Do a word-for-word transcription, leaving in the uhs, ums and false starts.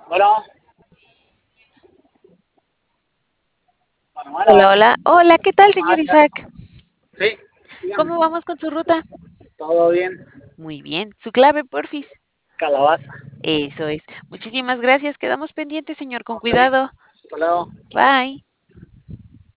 Bueno, bueno, Hola, bueno. hola. Hola, ¿qué tal, Ah, señor ya. Isaac? Sí, dígame. ¿Cómo vamos con su ruta? Todo bien. Muy bien. Su clave, porfis. Calabaza. Eso es. Muchísimas gracias. Quedamos pendientes, señor. Con Ok. cuidado. Hasta luego. Bye.